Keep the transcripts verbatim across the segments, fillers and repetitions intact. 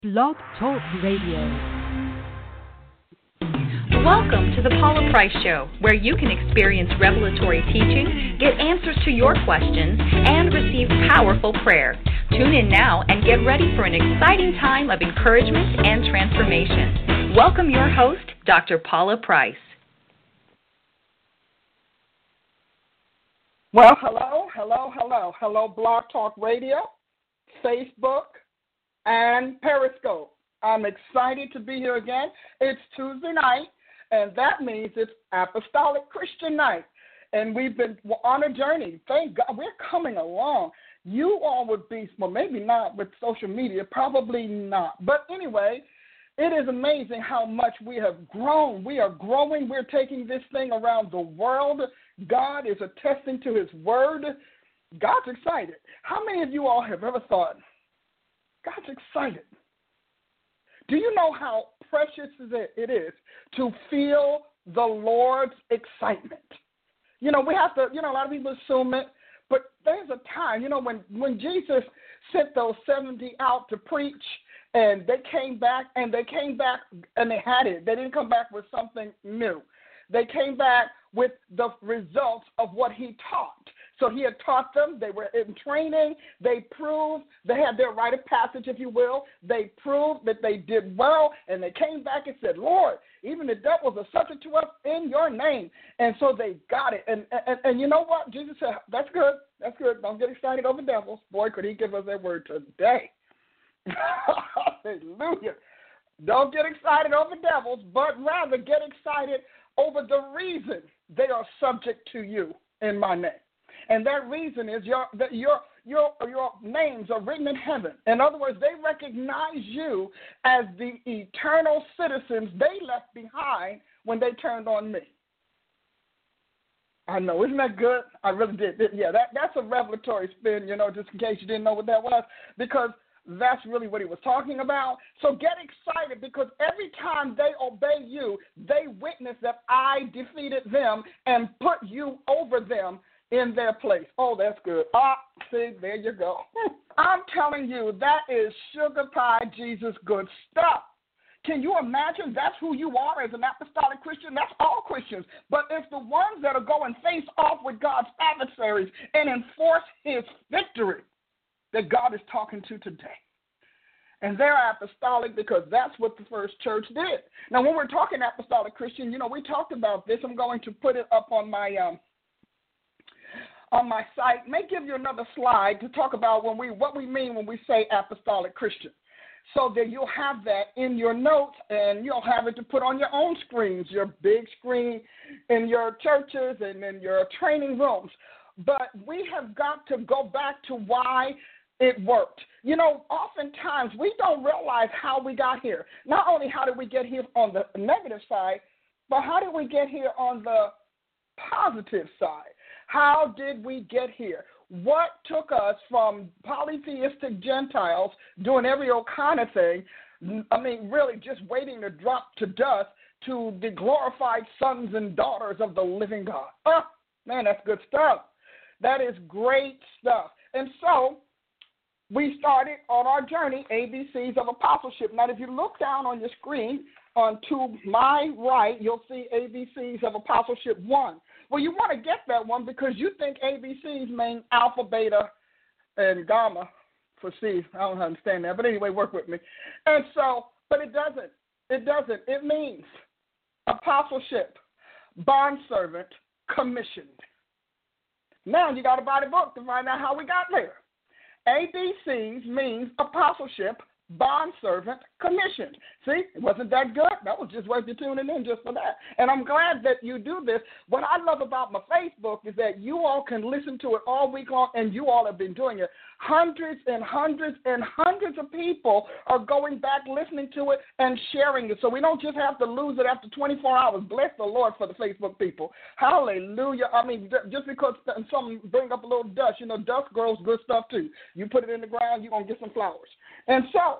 Blog Talk Radio. Welcome to the Paula Price Show, where you can experience revelatory teaching, get answers to your questions, and receive powerful prayer. Tune in now and get ready for an exciting time of encouragement and transformation. Welcome your host, Doctor Paula Price. Well, hello, hello, hello, hello, Blog Talk Radio, Facebook, and Periscope. I'm excited to be here again. It's Tuesday night, and that means it's Apostolic Christian Night. And we've been on a journey. Thank God we're coming along. You all would be, well, maybe not with social media, probably not. But anyway, it is amazing how much we have grown. We are growing. We're taking this thing around the world. God is attesting to his word. God's excited. How many of you all have ever thought, God's excited? Do you know how precious it is to feel the Lord's excitement? You know, we have to, you know, a lot of people assume it, but there's a time, you know, when, when Jesus sent those seventy out to preach, and they came back, and they came back, and they had it. They didn't come back with something new. They came back with the results of what he taught. So he had taught them. They were in training. They proved. They had their rite of passage, if you will. They proved that they did well, and they came back and said, Lord, even the devils are subject to us in your name. And so they got it. And, and, and you know what? Jesus said, that's good. That's good. Don't get excited over devils. Boy, could he give us that word today. Hallelujah. Don't get excited over devils, but rather get excited over the reason they are subject to you in my name. And that reason is your that your your your names are written in heaven. In other words, they recognize you as the eternal citizens they left behind when they turned on me. I know, isn't that good? I really did. Yeah, that, that's a revelatory spin, you know, just in case you didn't know what that was, because that's really what he was talking about. So get excited, because every time they obey you, they witness that I defeated them and put you over them in their place. Oh, that's good. Ah, see, there you go. I'm telling you, that is sugar pie Jesus good stuff. Can you imagine that's who you are as an apostolic Christian? That's all Christians. But it's the ones that are going face off with God's adversaries and enforce his victory that God is talking to today. And they're apostolic because that's what the first church did. Now, when we're talking apostolic Christian, you know, we talked about this. I'm going to put it up on my um, on my site. May give you another slide to talk about when we what we mean when we say apostolic Christian, so that you'll have that in your notes and you'll have it to put on your own screens, your big screen in your churches and in your training rooms. But we have got to go back to why it worked. You know, oftentimes we don't realize how we got here. Not only how did we get here on the negative side, but how did we get here on the positive side? How did we get here? What took us from polytheistic Gentiles doing every old kind of thing, I mean, really just waiting to drop to dust, to the glorified sons and daughters of the living God? Oh, man, that's good stuff. That is great stuff. And so we started on our journey, A B Cs of Apostleship. Now, if you look down on your screen, on to my right, you'll see A B Cs of Apostleship one. Well, you want to get that one because you think A B Cs mean alpha, beta, and gamma for C. I don't understand that. But anyway, work with me. And so, but it doesn't. It doesn't. It means apostleship, bondservant, commissioned. Now you got to buy the book to find out how we got there. A B Cs means apostleship, bondservant, commissioned. See, it wasn't that good. That was just worth you tuning in just for that. And I'm glad that you do this. What I love about my Facebook is that you all can listen to it all week long, and you all have been doing it. Hundreds and hundreds and hundreds of people are going back, listening to it, and sharing it. So we don't just have to lose it after twenty-four hours. Bless the Lord for the Facebook people. Hallelujah. I mean, just because some bring up a little dust, you know, dust grows good stuff too. You put it in the ground, you're going to get some flowers. And so,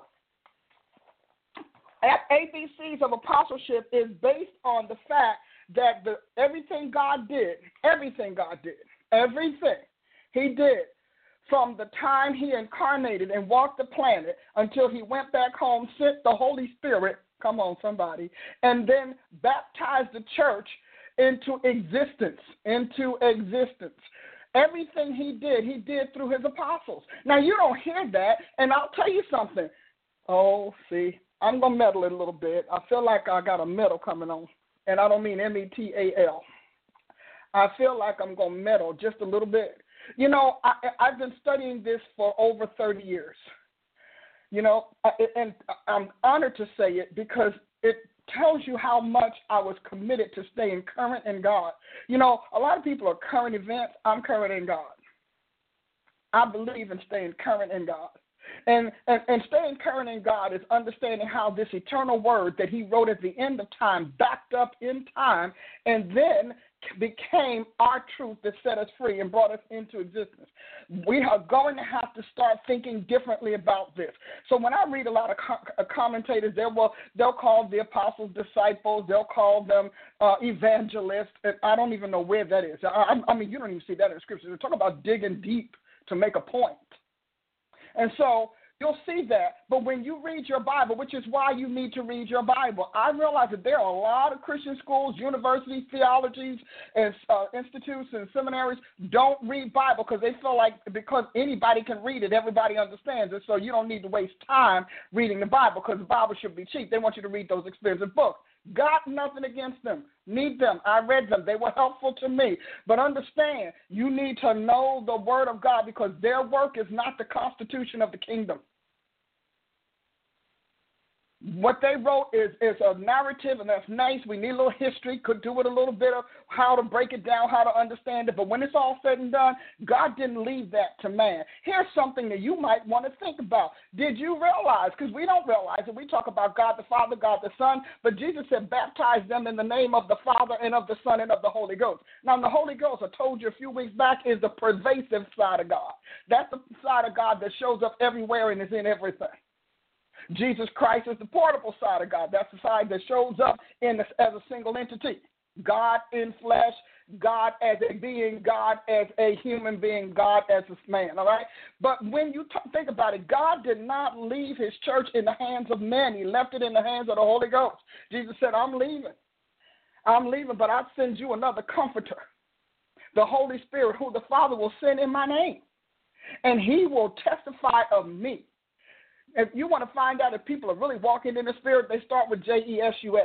A B Cs of apostleship is based on the fact that the, everything God did, everything God did, everything he did from the time he incarnated and walked the planet until he went back home, sent the Holy Spirit, come on somebody, and then baptized the church into existence, into existence. Everything he did, he did through his apostles. Now, you don't hear that, and I'll tell you something. Oh, see, I'm going to meddle it a little bit. I feel like I got a medal coming on, and I don't mean M E T A L. I feel like I'm going to meddle just a little bit. You know, I, I've been studying this for over thirty years. You know, and I'm honored to say it because it tells you how much I was committed to staying current in God. You know, a lot of people are current events. I'm current in God. I believe in staying current in God. And, and and staying current in God is understanding how this eternal word that he wrote at the end of time, backed up in time, and then became our truth that set us free and brought us into existence. We are going to have to start thinking differently about this. So when I read a lot of co- commentators, they will, they'll call the apostles disciples, they'll call them uh, evangelists, and I don't even know where that is. I, I mean, you don't even see that in Scripture. They're talking about digging deep to make a point. And so you'll see that. But when you read your Bible, which is why you need to read your Bible, I realize that there are a lot of Christian schools, universities, theologies, and uh, institutes and seminaries don't read Bible because they feel like because anybody can read it, everybody understands it, so you don't need to waste time reading the Bible because the Bible should be cheap. They want you to read those expensive books. Got nothing against them. Need them. I read them. They were helpful to me. But understand, you need to know the Word of God because their work is not the constitution of the kingdom. What they wrote is, is a narrative, and that's nice. We need a little history, could do it a little bit of how to break it down, how to understand it. But when it's all said and done, God didn't leave that to man. Here's something that you might want to think about. Did you realize, because we don't realize it, we talk about God the Father, God the Son, but Jesus said baptize them in the name of the Father and of the Son and of the Holy Ghost. Now, the Holy Ghost, I told you a few weeks back, is the pervasive side of God. That's the side of God that shows up everywhere and is in everything. Jesus Christ is the portable side of God. That's the side that shows up in the, as a single entity. God in flesh, God as a being, God as a human being, God as a man, all right? But when you t- think about it, God did not leave his church in the hands of men. He left it in the hands of the Holy Ghost. Jesus said, I'm leaving. I'm leaving, but I'll send you another comforter, the Holy Spirit, who the Father will send in my name, and he will testify of me. If you want to find out if people are really walking in the Spirit, they start with J E S U S.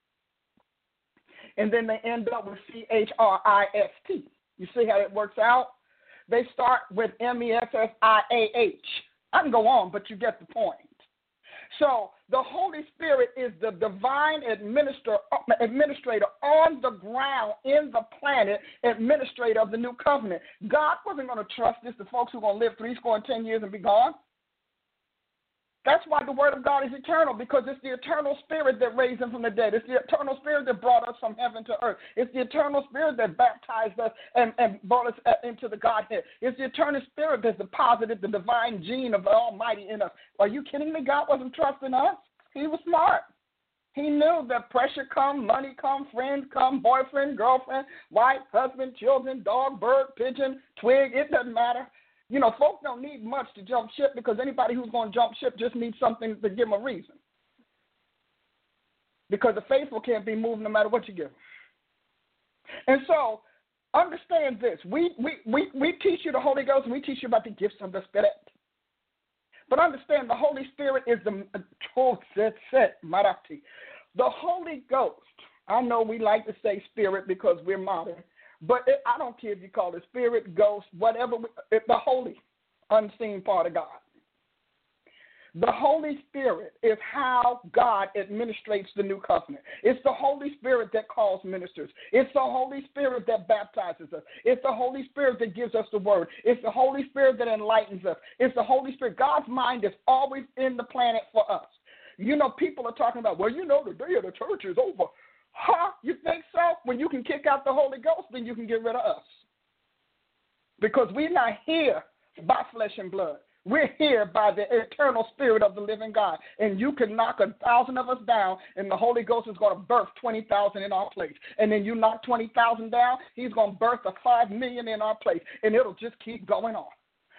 And then they end up with C H R I S T. You see how it works out? They start with M E S S I A H. I can go on, but you get the point. So the Holy Spirit is the divine administrator, administrator on the ground, in the planet, administrator of the new covenant. God wasn't going to trust this to folks who are going to live three score and ten years and be gone. That's why the Word of God is eternal, because it's the eternal Spirit that raised him from the dead. It's the eternal Spirit that brought us from heaven to earth. It's the eternal Spirit that baptized us and, and brought us into the Godhead. It's the eternal Spirit that's deposited the divine gene of the Almighty in us. Are you kidding me? God wasn't trusting us. He was smart. He knew that pressure come, money come, friends come, boyfriend, girlfriend, wife, husband, children, dog, bird, pigeon, twig, it doesn't matter. You know, folks don't need much to jump ship because anybody who's going to jump ship just needs something to give them a reason. Because the faithful can't be moved no matter what you give them. And so, understand this. We, we, we, we teach you the Holy Ghost and we teach you about the gifts of the Spirit. But understand the Holy Spirit is the, the Holy Ghost. I know we like to say spirit because we're modern. But it, I don't care if you call it spirit, ghost, whatever, it, the holy, unseen part of God. The Holy Spirit is how God administrates the new covenant. It's the Holy Spirit that calls ministers. It's the Holy Spirit that baptizes us. It's the Holy Spirit that gives us the word. It's the Holy Spirit that enlightens us. It's the Holy Spirit. God's mind is always in the planet for us. You know, people are talking about, well, you know, the day of the church is over. Huh? You think so? When you can kick out the Holy Ghost, then you can get rid of us. Because we're not here by flesh and blood. We're here by the eternal Spirit of the living God. And you can knock a thousand of us down, and the Holy Ghost is going to birth twenty thousand in our place. And then you knock twenty thousand down, he's going to birth a five million in our place. And it'll just keep going on.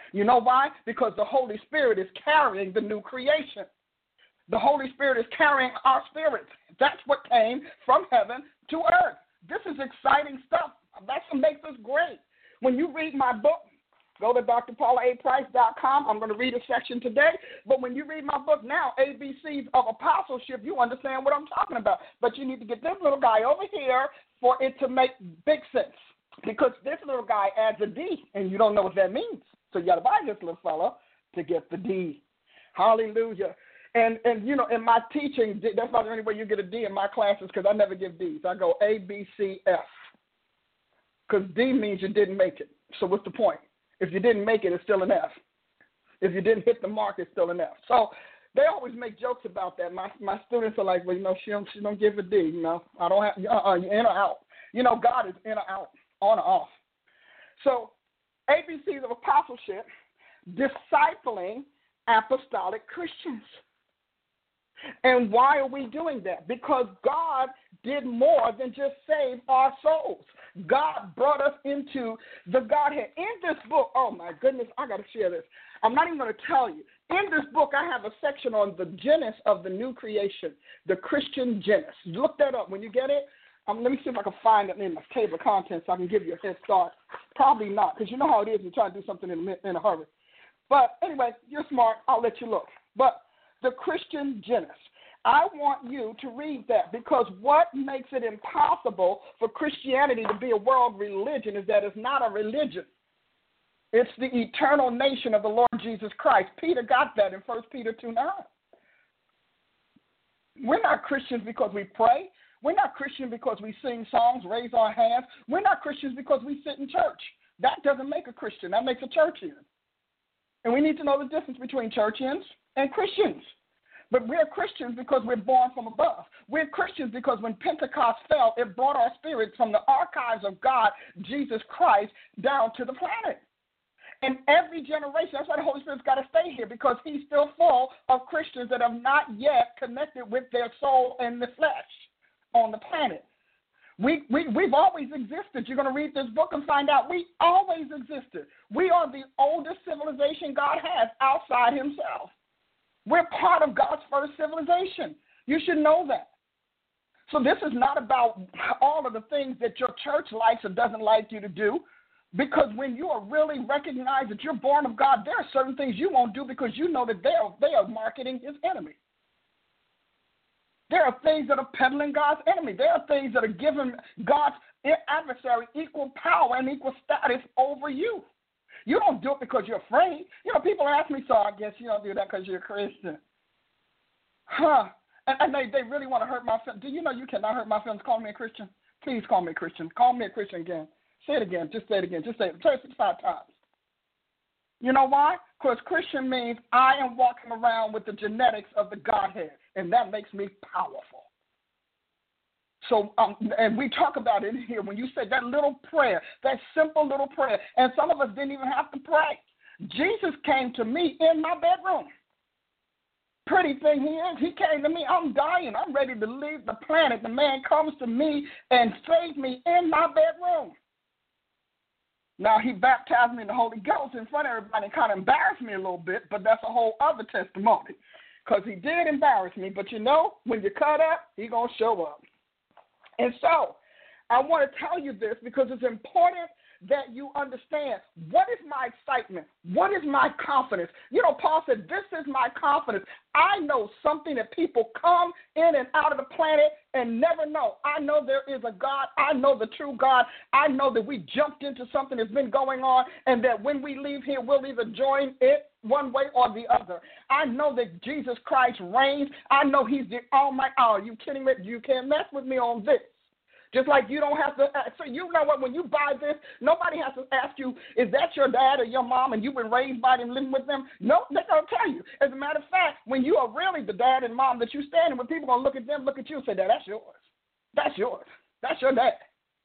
You know why? Because the Holy Spirit is carrying the new creation. The Holy Spirit is carrying our spirits. That's what came from heaven to earth. This is exciting stuff. That's what makes us great. When you read my book, go to D R paula a price dot com. I'm going to read a section today. But when you read my book now, A B Cs of Apostleship, you understand what I'm talking about. But you need to get this little guy over here for it to make big sense. Because this little guy adds a D, and you don't know what that means. So you got to buy this little fella to get the D. Hallelujah. And, and you know, in my teaching, that's not the only way you get a D in my classes because I never give Ds. I go A, B, C, F. Because D means you didn't make it. So what's the point? If you didn't make it, it's still an F. If you didn't hit the mark, it's still an F. So they always make jokes about that. My my students are like, well, you know, she don't, she don't give a D. You know, I don't have, uh-uh, you're in or out. You know, God is in or out, on or off. So A B Cs of Apostleship, discipling apostolic Christians. And why are we doing that? Because God did more than just save our souls. God brought us into the Godhead. In this book, oh my goodness, I got to share this. I'm not even going to tell you. In this book, I have a section on the genus of the new creation, the Christian genus. Look that up when you get it. Um, let me see if I can find it in my table of contents so I can give you a head start. Probably not, because you know how it is when you try to do something in a, in a hurry. But anyway, you're smart. I'll let you look. But the Christian genus. I want you to read that because what makes it impossible for Christianity to be a world religion is that it's not a religion. It's the eternal nation of the Lord Jesus Christ. Peter got that in First Peter two nine. We're not Christians because we pray. We're not Christians because we sing songs, raise our hands. We're not Christians because we sit in church. That doesn't make a Christian. That makes a churchian. And we need to know the difference between churchians and Christians. But we're Christians because we're born from above. We're Christians because when Pentecost fell, it brought our spirits from the archives of God, Jesus Christ, down to the planet. And every generation, that's why the Holy Spirit's got to stay here, because he's still full of Christians that have not yet connected with their soul and the flesh on the planet. We, we, we've always existed. You're going to read this book and find out we always existed. We are the oldest civilization God has outside himself. We're part of God's first civilization. You should know that. So this is not about all of the things that your church likes or doesn't like you to do, because when you are really recognized that you're born of God, there are certain things you won't do because you know that they are, they are marketing his enemy. There are things that are peddling God's enemy. There are things that are giving God's adversary equal power and equal status over you. You don't do it because you're afraid. You know, people ask me, so I guess you don't do that because you're a Christian. Huh. And, and they, they really want to hurt my feelings. Do you know you cannot hurt my feelings? Call me a Christian. Please call me a Christian. Call me a Christian again. Say it again. Just say it again. Just say it. Say it five times. You know why? Because Christian means I am walking around with the genetics of the Godhead, and that makes me powerful. So, um, and we talk about it here when you say that little prayer, that simple little prayer, and some of us didn't even have to pray. Jesus came to me in my bedroom. Pretty thing he is. He came to me. I'm dying. I'm ready to leave the planet. The man comes to me and saves me in my bedroom. Now, he baptized me in the Holy Ghost in front of everybody and kind of embarrassed me a little bit, but that's a whole other testimony because he did embarrass me. But you know, when you cut up, he's going to show up. And so I want to tell you this because it's important that you understand what is my excitement, what is my confidence. You know, Paul said, this is my confidence. I know something that people come in and out of the planet and never know. I know there is a God. I know the true God. I know that we jumped into something that's been going on and that when we leave here, we'll either join it one way or the other. I know that Jesus Christ reigns. I know he's the almighty. Oh, are you kidding me? You can't mess with me on this. Just like you don't have to, so you know what, when you buy this, nobody has to ask you, is that your dad or your mom and you've been raised by them, living with them? No, they're going to tell you. As a matter of fact, when you are really the dad and mom that you're standing with, people are going to look at them, look at you and say, Dad, that's yours. That's yours. That's your dad.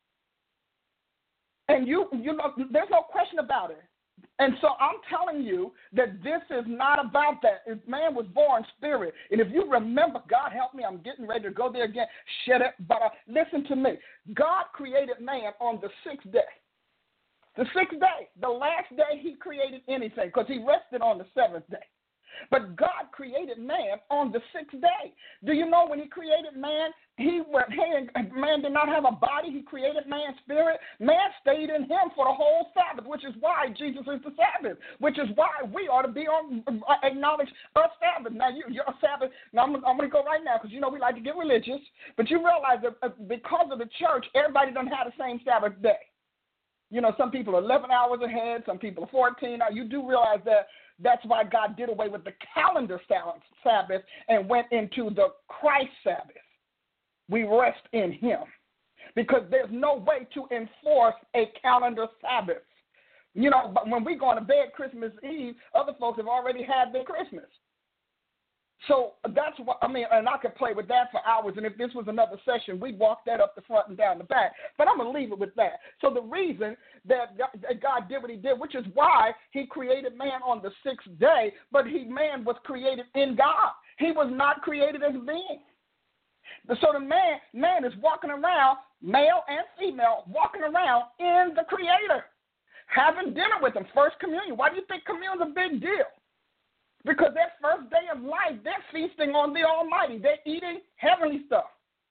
And you, you know, there's no question about it. And so I'm telling you that this is not about that. If man was born spirit. And if you remember, God help me, I'm getting ready to go there again. Shut up. But uh, listen to me. God created man on the sixth day. The sixth day, the last day he created anything, because he rested on the seventh day. But God created man on the sixth day. Do you know when he created man, he went, hey, man did not have a body. He created man's spirit. Man stayed in him for the whole Sabbath, which is why Jesus is the Sabbath, which is why we ought to be on, acknowledge a Sabbath. Now, you, you're a Sabbath. Now, I'm, I'm going to go right now because, you know, we like to get religious. But you realize that because of the church, everybody doesn't have the same Sabbath day. You know, some people are eleven hours ahead. Some people are fourteen. Now, you do realize that that's why God did away with the calendar Sabbath and went into the Christ Sabbath. We rest in him because there's no way to enforce a calendar Sabbath. You know, but when we go to bed Christmas Eve, other folks have already had their Christmas. So that's what, I mean, and I could play with that for hours, and if this was another session, we'd walk that up the front and down the back. But I'm going to leave it with that. So the reason that God did what he did, which is why he created man on the sixth day, but he man was created in God. He was not created as a being. So the man, man is walking around, male and female, walking around in the Creator, having dinner with him, first communion. Why do you think communion's a big deal? Because that first day of life, they're feasting on the Almighty. They're eating heavenly stuff.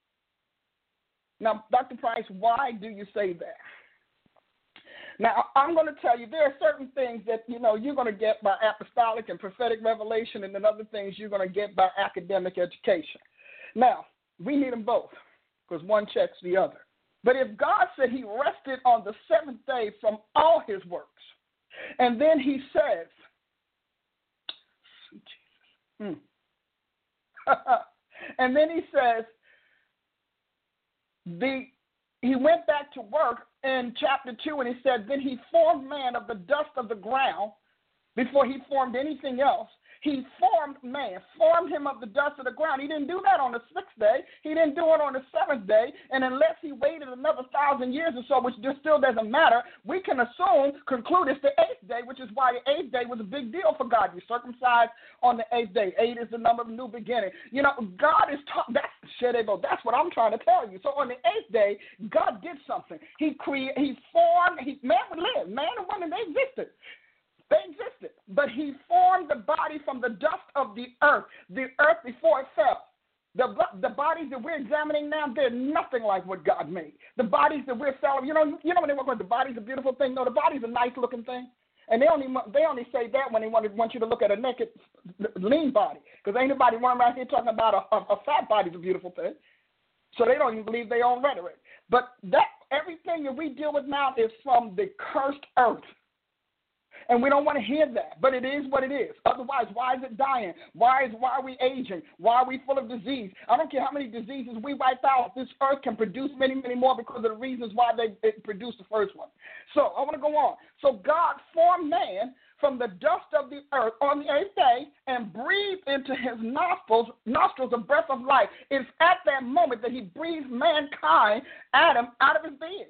Now, Doctor Price, why do you say that? Now, I'm going to tell you there are certain things that, you know, you're going to get by apostolic and prophetic revelation, and then other things you're going to get by academic education. Now, we need them both because one checks the other. But if God said he rested on the seventh day from all his works, and then he says, Hmm. and then he says, the he went back to work in chapter two, and he said, then he formed man of the dust of the ground before he formed anything else. He formed man, formed him of the dust of the ground. He didn't do that on the sixth day. He didn't do it on the seventh day. And unless he waited another thousand years or so, which just still doesn't matter, we can assume, conclude it's the eighth day, which is why the eighth day was a big deal for God. You circumcised on the eighth day. Eight is the number of new beginning. You know, God is talking. That's Shedebo. That's what I'm trying to tell you. So on the eighth day, God did something. He created. He formed. He man would live. Man and woman, they existed. They existed, but he formed the body from the dust of the earth, the earth before it fell. The, the bodies that we're examining now, they're nothing like what God made. The bodies that we're selling, you know, you know when they work with the body's a beautiful thing? No, the body's a nice-looking thing. And they only they only say that when they want, to, want you to look at a naked, lean body, because ain't nobody running around here talking about a, a, a fat body's a beautiful thing. So they don't even believe their own rhetoric. But that everything that we deal with now is from the cursed earth. And we don't want to hear that, but it is what it is. Otherwise, why is it dying? Why is why are we aging? Why are we full of disease? I don't care how many diseases we wipe out. This earth can produce many, many more because of the reasons why they it produced the first one. So I want to go on. So God formed man from the dust of the earth on the eighth day and breathed into his nostrils, nostrils a breath of life. It's at that moment that he breathed mankind, Adam, out of his being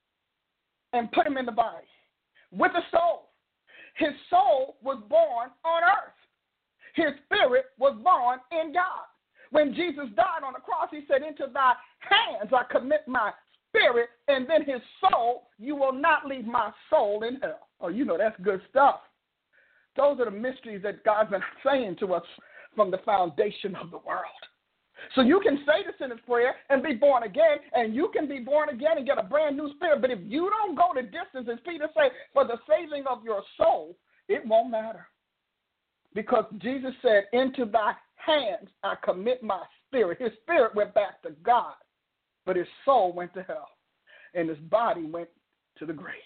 and put him in the body with a soul. His soul was born on earth. His spirit was born in God. When Jesus died on the cross, he said, into thy hands I commit my spirit, and then his soul, you will not leave my soul in hell. Oh, you know, that's good stuff. Those are the mysteries that God's been saying to us from the foundation of the world. So you can say the sinner's prayer and be born again, and you can be born again and get a brand new spirit. But if you don't go the distance, as Peter said, for the saving of your soul, it won't matter. Because Jesus said, into thy hands I commit my spirit. His spirit went back to God, but his soul went to hell, and his body went to the grave.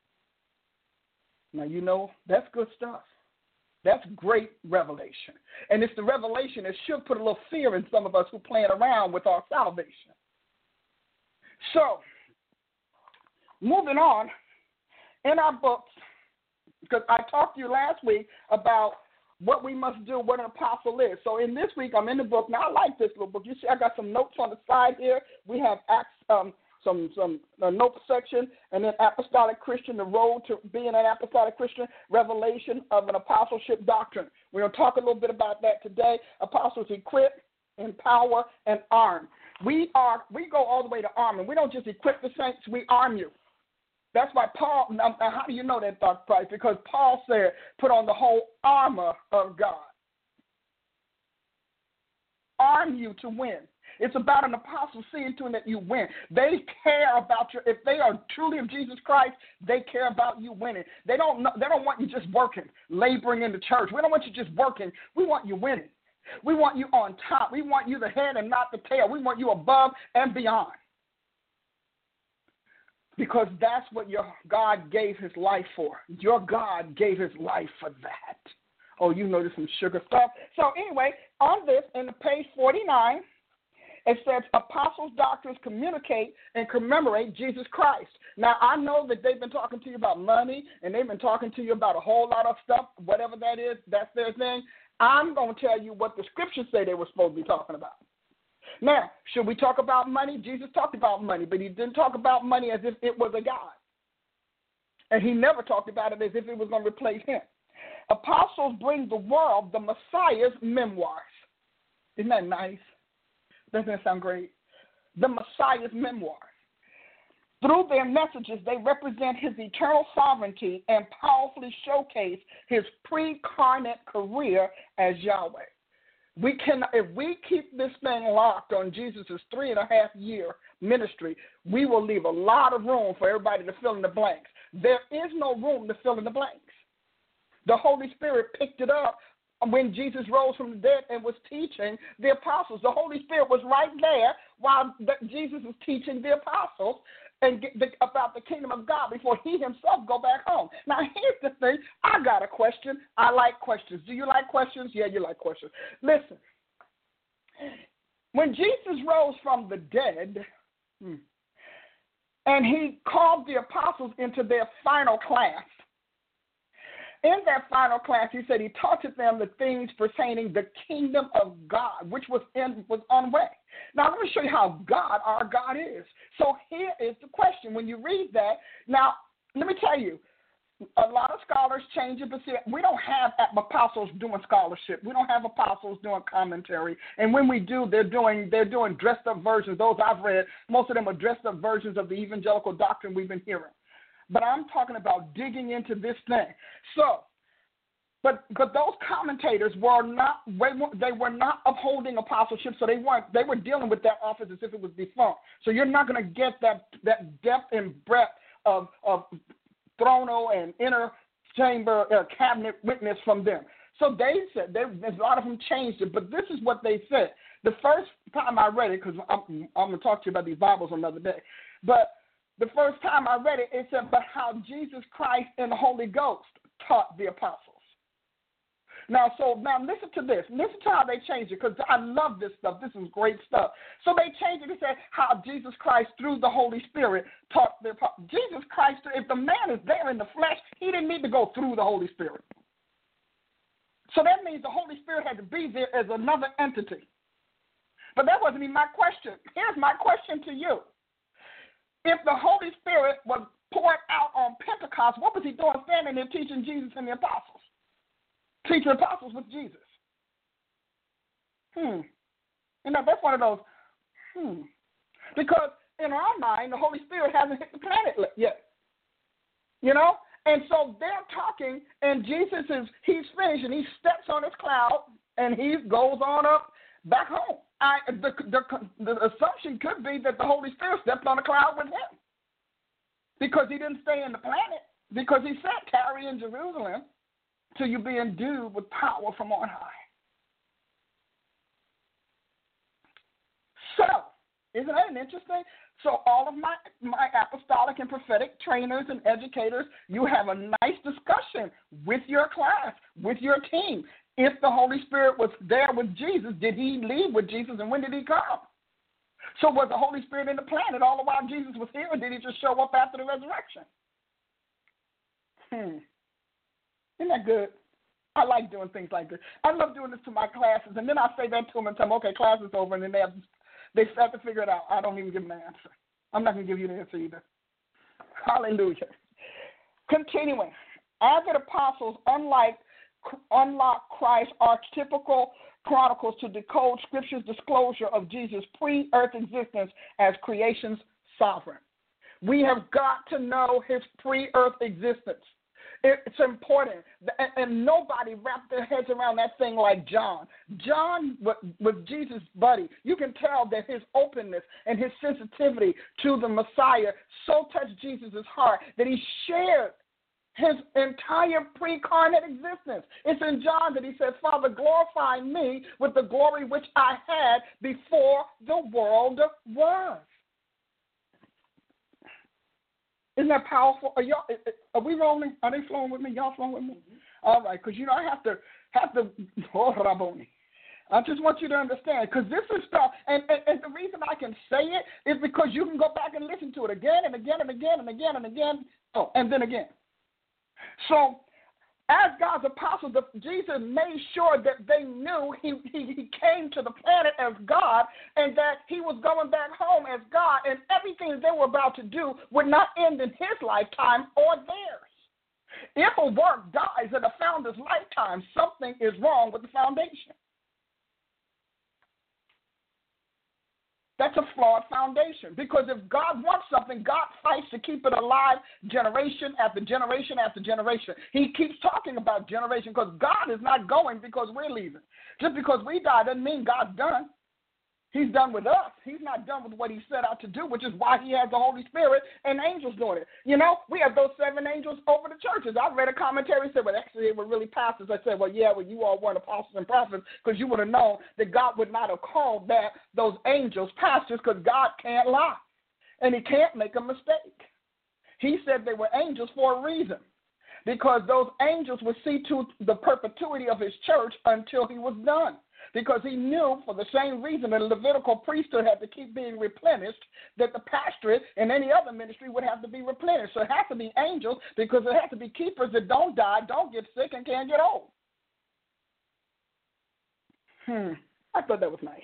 Now, you know, that's good stuff. That's great revelation. And it's the revelation that should put a little fear in some of us who are playing around with our salvation. So, moving on, in our books, because I talked to you last week about what we must do, what an apostle is. So in this week, I'm in the book. Now, I like this little book. You see, I got some notes on the side here. We have Acts, um, some some uh, note section, and then Apostolic Christian, the road to being an apostolic Christian, revelation of an apostleship doctrine. We're going to talk a little bit about that today. Apostles equip, empower, and arm. We are we go all the way to arming. We don't just equip the saints, we arm you. That's why Paul, now, now how do you know that, Doctor Price? Because Paul said, put on the whole armor of God. Arm you to win. It's about an apostle seeing to it that you win. They care about your, if they are truly of Jesus Christ, they care about you winning. They don't know, they don't want you just working, laboring in the church. We don't want you just working. We want you winning. We want you on top. We want you the head and not the tail. We want you above and beyond. Because that's what your God gave his life for. Your God gave his life for that. Oh, you know, there's some sugar stuff. So anyway, on this, in page forty-nine, it says apostles' doctrines communicate and commemorate Jesus Christ. Now, I know that they've been talking to you about money, and they've been talking to you about a whole lot of stuff, whatever that is, that's their thing. I'm going to tell you what the scriptures say they were supposed to be talking about. Now, should we talk about money? Jesus talked about money, but he didn't talk about money as if it was a God. And he never talked about it as if it was going to replace him. Apostles bring the world the Messiah's memoirs. Isn't that nice? Doesn't that sound great? The Messiah's memoirs. Through their messages, they represent his eternal sovereignty and powerfully showcase his pre-incarnate career as Yahweh. We can, if we keep this thing locked on Jesus' three and a half year ministry, we will leave a lot of room for everybody to fill in the blanks. There is no room to fill in the blanks. The Holy Spirit picked it up when Jesus rose from the dead and was teaching the apostles. The Holy Spirit was right there while the, Jesus was teaching the apostles and get the, about the kingdom of God before he himself go back home. Now, here's the thing. I got a question. I like questions. Do you like questions? Yeah, you like questions. Listen, when Jesus rose from the dead hmm, and he called the apostles into their final class, in that final class, he said he taught to them the things pertaining the kingdom of God, which was in was on way. Now, let me show you how God, our God, is. So here is the question. When you read that, now, let me tell you, a lot of scholars change it, but see, we don't have apostles doing scholarship. We don't have apostles doing commentary. And when we do, they're doing they're doing dressed up versions. Those I've read, most of them are dressed up versions of the evangelical doctrine we've been hearing. But I'm talking about digging into this thing. So, but but those commentators were not they were not upholding apostleship, so they weren't they were dealing with that office as if it was defunct. So you're not going to get that that depth and breadth of of throno and inner chamber uh, cabinet witness from them. So they said they, a lot of them changed it, but this is what they said. The first time I read it, because I'm, I'm going to talk to you about these Bibles another day, but the first time I read it, it said, but how Jesus Christ and the Holy Ghost taught the apostles. Now, so now listen to this. Listen to how they changed it, because I love this stuff. This is great stuff. So they changed it and said how Jesus Christ, through the Holy Spirit, taught the apostles. Jesus Christ, if the man is there in the flesh, he didn't need to go through the Holy Spirit. So that means the Holy Spirit had to be there as another entity. But that wasn't even my question. Here's my question to you. If the Holy Spirit was poured out on Pentecost, what was he doing standing there teaching Jesus and the apostles? Teaching apostles with Jesus. Hmm. You know, that's one of those, hmm. Because in our mind, the Holy Spirit hasn't hit the planet yet. You know? And so they're talking, and Jesus is, he's finished, and he steps on his cloud, and he goes on up back home. I, the, the, the assumption could be that the Holy Spirit stepped on a cloud with him because he didn't stay in the planet, because he said, tarry in Jerusalem till you be endued with power from on high. So, isn't that interesting? So all of my, my apostolic and prophetic trainers and educators, you have a nice discussion with your class, with your team. If the Holy Spirit was there with Jesus, did he leave with Jesus, and when did he come? So was the Holy Spirit in the planet all the while Jesus was here, or did he just show up after the resurrection? Hmm. Isn't that good? I like doing things like this. I love doing this to my classes, and then I say that to them and tell them, okay, class is over, and then they have, they have to figure it out. I don't even give them the answer. I'm not going to give you the answer either. Hallelujah. Continuing. As the apostles, unlike unlock Christ's archetypical chronicles to decode Scripture's disclosure of Jesus' pre-earth existence as creation's sovereign. We have got to know his pre-earth existence. It's important, and, and nobody wrapped their heads around that thing like John. John was Jesus' buddy. You can tell that his openness and his sensitivity to the Messiah so touched Jesus' heart that he shared his entire pre-incarnate existence. It's in John that he said, Father, glorify me with the glory which I had before the world was. Isn't that powerful? Are y'all? Are we rolling? Are they flowing with me? Y'all flowing with me? Mm-hmm. All right, because you know I have to have to. Oh, Raboni. I just want you to understand, because this is stuff, and, and, and the reason I can say it is because you can go back and listen to it again and again and again and again and again. Oh, and then again. So, as God's apostles, Jesus made sure that they knew he, he, he came to the planet as God and that he was going back home as God, and everything they were about to do would not end in his lifetime or theirs. If a work dies in a founder's lifetime, something is wrong with the foundation. That's a flawed foundation, because if God wants something, God fights to keep it alive generation after generation after generation. He keeps talking about generation because God is not going because we're leaving. Just because we die doesn't mean God's done. He's done with us. He's not done with what he set out to do, which is why he has the Holy Spirit and angels doing it. You know, we have those seven angels over the churches. I read a commentary that said, well, actually, they were really pastors. I said, well, yeah, well, you all weren't apostles and prophets, because you would have known that God would not have called that those angels pastors, because God can't lie, and he can't make a mistake. He said they were angels for a reason, because those angels would see to the perpetuity of his church until he was done. Because he knew, for the same reason that the Levitical priesthood had to keep being replenished, that the pastorate and any other ministry would have to be replenished. So it has to be angels, because it has to be keepers that don't die, don't get sick, and can't get old. Hmm, I thought that was nice.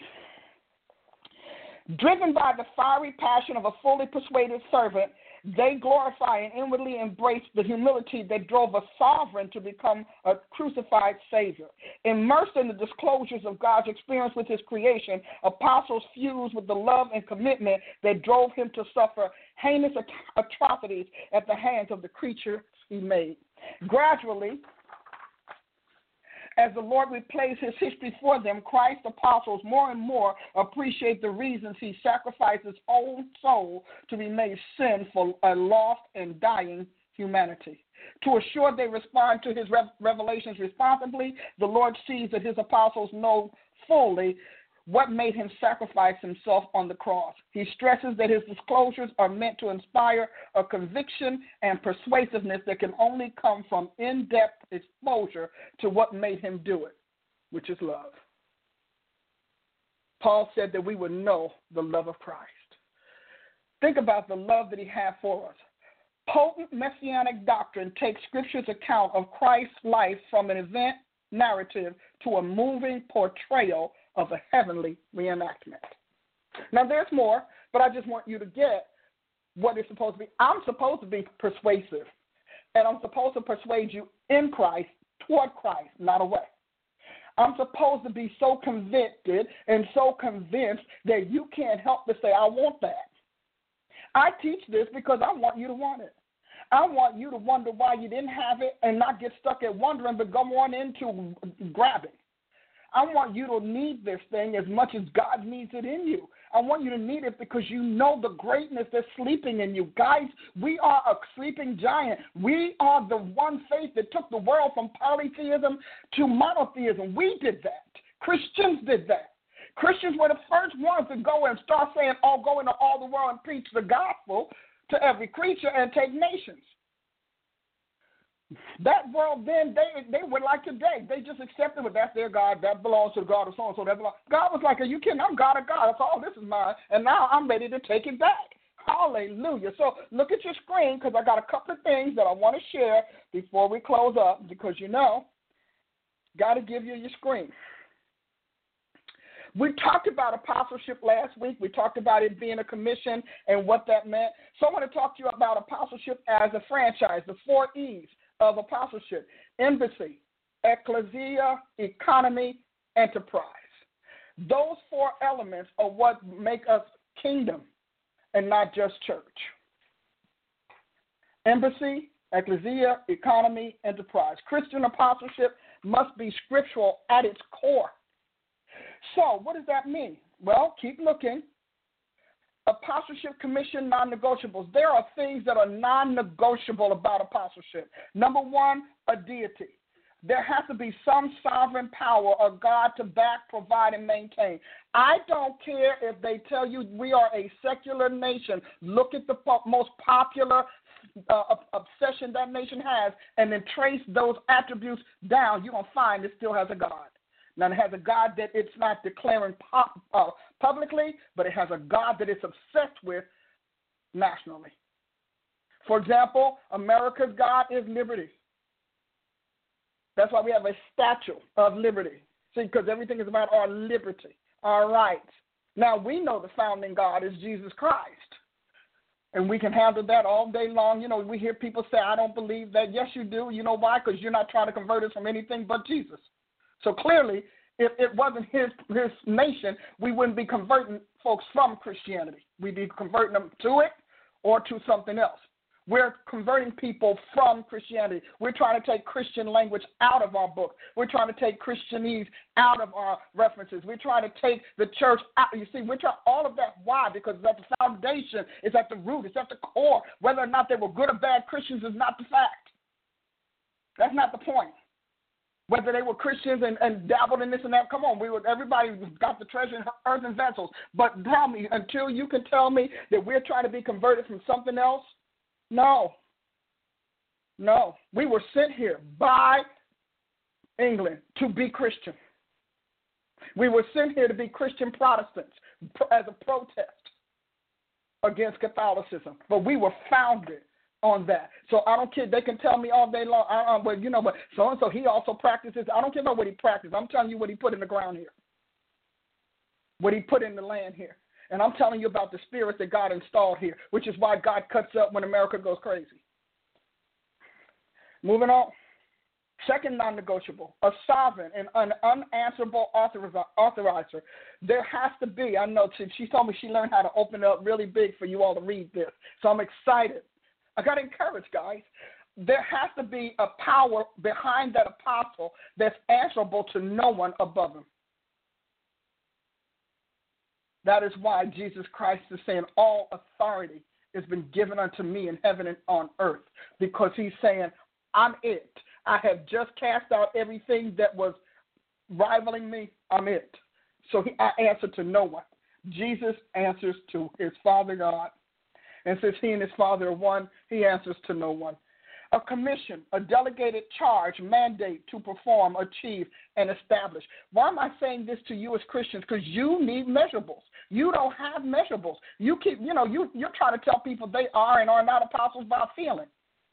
Driven by the fiery passion of a fully persuaded servant, they glorify and inwardly embrace the humility that drove a sovereign to become a crucified Savior. Immersed in the disclosures of God's experience with his creation, apostles fused with the love and commitment that drove him to suffer heinous atrocities at the hands of the creature he made. Gradually, as the Lord replays his history for them, Christ's apostles more and more appreciate the reasons he sacrificed his own soul to be made sin for a lost and dying humanity. To assure they respond to his revelations responsibly, the Lord sees that his apostles know fully what made him sacrifice himself on the cross. He stresses that his disclosures are meant to inspire a conviction and persuasiveness that can only come from in-depth exposure to what made him do it, which is love. Paul said that we would know the love of Christ. Think about the love that he had for us. Potent messianic doctrine takes Scripture's account of Christ's life from an event narrative to a moving portrayal of a heavenly reenactment. Now, there's more, but I just want you to get what it's supposed to be. I'm supposed to be persuasive, and I'm supposed to persuade you in Christ, toward Christ, not away. I'm supposed to be so convicted and so convinced that you can't help but say, I want that. I teach this because I want you to want it. I want you to wonder why you didn't have it and not get stuck at wondering, but go on into grabbing. I want you to need this thing as much as God needs it in you. I want you to need it because you know the greatness that's sleeping in you. Guys, we are a sleeping giant. We are the one faith that took the world from polytheism to monotheism. We did that. Christians did that. Christians were the first ones to go and start saying, oh, go into all the world and preach the gospel to every creature and take nations. That world then, they they were like today. They just accepted it. That's their God. That belongs to the God of so-and-so. That belongs. God was like, are you kidding? I'm God of God. That's all. This is mine. And now I'm ready to take it back. Hallelujah. So look at your screen, because I got a couple of things that I want to share before we close up, because, you know, got to give you your screen. We talked about apostleship last week. We talked about it being a commission and what that meant. So I want to talk to you about apostleship as a franchise, the four E's of apostleship: embassy, ecclesia, economy, enterprise. Those four elements are what make us kingdom and not just church. Embassy, ecclesia, economy, enterprise. Christian apostleship must be scriptural at its core. So what does that mean? Well, keep looking. Apostleship commission non-negotiables. There are things that are non-negotiable about apostleship. Number one, a deity. There has to be some sovereign power of God to back, provide, and maintain. I don't care if they tell you we are a secular nation. Look at the po- most popular uh, obsession that nation has and then trace those attributes down. You're going to find it still has a God. Now, it has a God that it's not declaring pop, uh, publicly, but it has a God that it's obsessed with nationally. For example, America's God is liberty. That's why we have a statue of liberty. See, because everything is about our liberty, our rights. Now, we know the founding God is Jesus Christ. And we can handle that all day long. You know, we hear people say, I don't believe that. Yes, you do. You know why? Because you're not trying to convert us from anything but Jesus. So clearly, if it wasn't his, his nation, we wouldn't be converting folks from Christianity. We'd be converting them to it or to something else. We're converting people from Christianity. We're trying to take Christian language out of our book. We're trying to take Christianese out of our references. We're trying to take the church out. You see, we're trying all of that. Why? Because it's at the foundation. It's at the root. It's at the core. Whether or not they were good or bad Christians is not the fact. That's not the point. Whether they were Christians and, and dabbled in this and that, come on, we were, everybody got the treasure in earthen vessels. But tell me, until you can tell me that we're trying to be converted from something else, no. No. We were sent here by England to be Christian. We were sent here to be Christian Protestants as a protest against Catholicism. But we were founded on that. So I don't care. They can tell me all day long, uh, uh, but you know, but so-and-so, he also practices. I don't care about what he practices. I'm telling you what he put in the ground here, what he put in the land here. And I'm telling you about the spirit that God installed here, which is why God cuts up when America goes crazy. Moving on. Second non-negotiable, a sovereign and an unanswerable authorizer. There has to be, I know, she, she told me she learned how to open it up really big for you all to read this. So I'm excited. I got to encourage, guys. There has to be a power behind that apostle that's answerable to no one above him. That is why Jesus Christ is saying all authority has been given unto me in heaven and on earth, because he's saying, I'm it. I have just cast out everything that was rivaling me. I'm it. So he, I answer to no one. Jesus answers to his Father God. And since he and his Father are one, he answers to no one. A commission, a delegated charge, mandate to perform, achieve, and establish. Why am I saying this to you as Christians? Because you need measurables. You don't have measurables. You keep, you know, you, you're trying to tell people they are and are not apostles by feeling.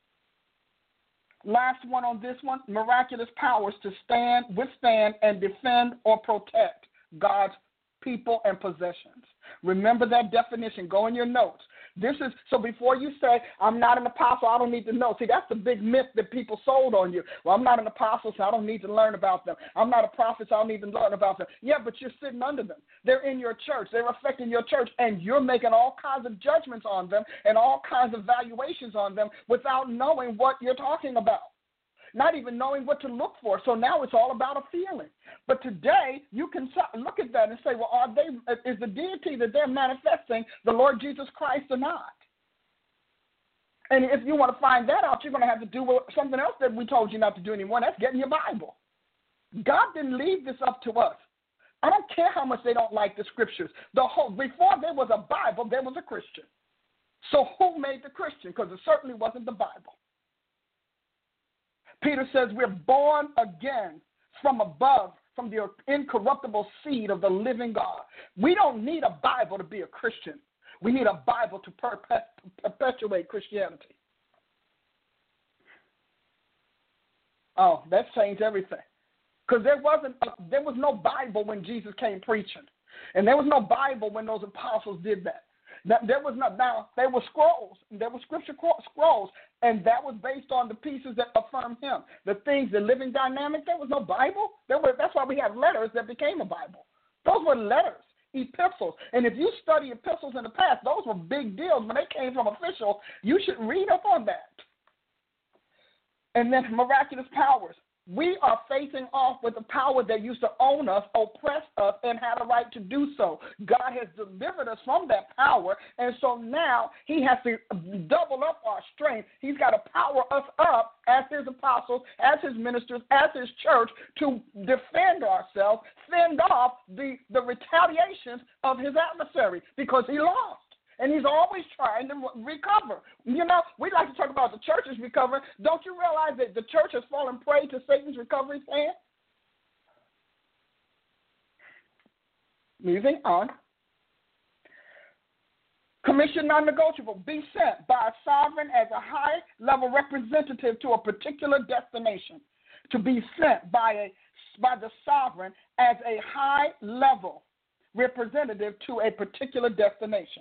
Last one on this one, miraculous powers to stand, withstand, and defend or protect God's people and possessions. Remember that definition. Go in your notes. This is so before you say, I'm not an apostle, I don't need to know. See, that's the big myth that people sold on you. Well, I'm not an apostle, so I don't need to learn about them. I'm not a prophet, so I don't need to learn about them. Yeah, but you're sitting under them. They're in your church. They're affecting your church, and you're making all kinds of judgments on them and all kinds of valuations on them without knowing what you're talking about. Not even knowing what to look for. So now it's all about a feeling. But today, you can look at that and say, well, are they, is the deity that they're manifesting the Lord Jesus Christ or not? And if you want to find that out, you're going to have to do something else that we told you not to do anymore. That's getting your Bible. God didn't leave this up to us. I don't care how much they don't like the scriptures. The whole, before there was a Bible, there was a Christian. So who made the Christian? Because it certainly wasn't the Bible. Peter says we're born again from above, from the incorruptible seed of the living God. We don't need a Bible to be a Christian. We need a Bible to perpetuate Christianity. Oh, that changed everything. Because there wasn't a, there was no Bible when Jesus came preaching. And there was no Bible when those apostles did that. There was not, now, there were scrolls. There were scripture scrolls, and that was based on the pieces that affirmed him. The things, the living dynamic, there was no Bible. There were, that's why we have letters that became a Bible. Those were letters. epistles. And if you study epistles in the past, those were big deals. When they came from officials, you should read up on that. And then miraculous powers. We are facing off with the power that used to own us, oppress us, and had a right to do so. God has delivered us from that power, and so now he has to double up our strength. He's got to power us up as his apostles, as his ministers, as his church to defend ourselves, fend off the, the retaliations of his adversary because he lost. And he's always trying to recover. You know, we like to talk about the church is recovering. Don't you realize that the church has fallen prey to Satan's recovery plan? Moving on. Commission non-negotiable. Be sent by a sovereign as a high-level representative to a particular destination. To be sent by a by the sovereign as a high-level representative to a particular destination.